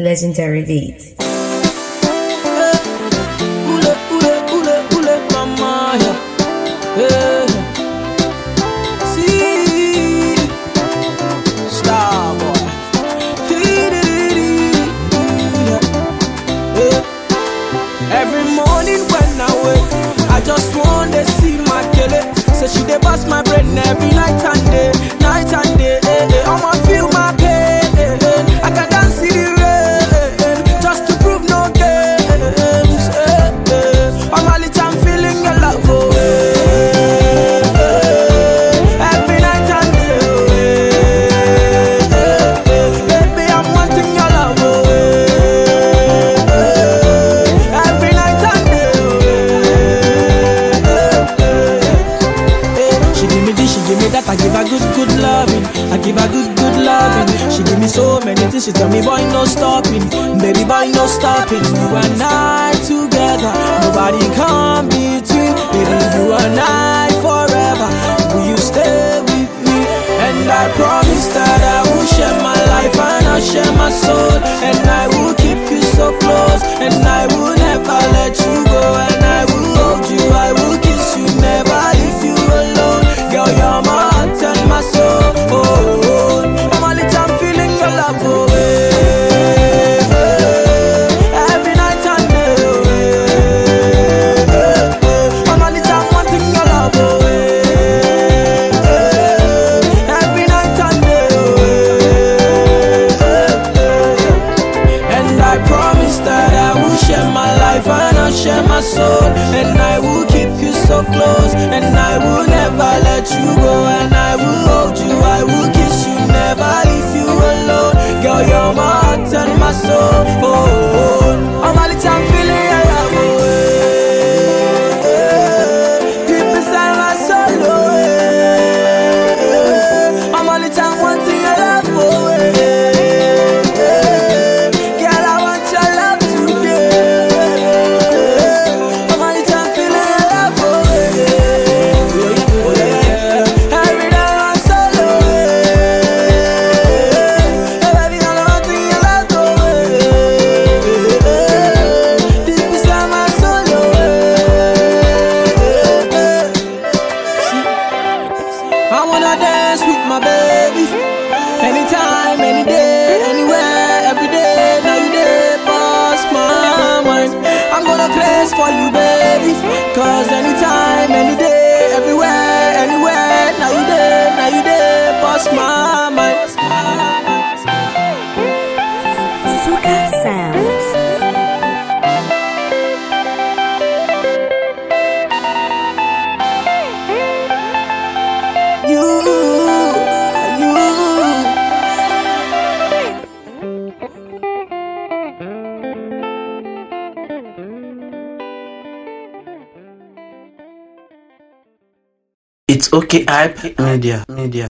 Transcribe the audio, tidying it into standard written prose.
legendary beats. Mama, yeah. See, star boy. Every morning when I wake, I just want to see my kele. So she dey bust my brain every night and day, night and day. I'ma feel my pain. I can dance in the rain, just to prove no games. I'm a little, I'm feeling your love. Every night and day. Baby, I'm wanting your love. Every night and day. She give me this, she give me that. I give her good loving. I give her good loving. She give me so many things. She tell me, boy, no stopping. Baby, boy, no stopping. You and I together, nobody come between. Baby, you and I forever. Will you stay with me? And I promise that I will share my life and I'll share my soul. And I will keep you so close. And I will never let you go. And I will hold you, I will kiss you, never leave you alone. Girl, you're my heart and my soul. I'm a little, I'm feeling your love. Every night and day. I'm a little, I'm wanting your love. Every night and day. And I promise that I will share my life and I'll share my soul. And I will keep you so close. And I will never let you go. And I will hold you, I will kiss you, never leave you alone. Girl, you're my heart and my soul. I'm a little, I'm feeling your love. Deep inside my soul. I'm a little, I'm wanting your love. Girl, I want your love today. I'm a little, I'm feeling your love. Every day I'm solo. Baby, I'm wanting your love. Deep inside my soul. See, I wanna dance with my baby. Anytime, any day, anywhere, every day. Now you there, boss my mind. I'm gonna craze for you, baby. Cause anytime, any day, everywhere, anywhere. Now you there, boss my mind. Suka Sounds. You. It's okay, hype media.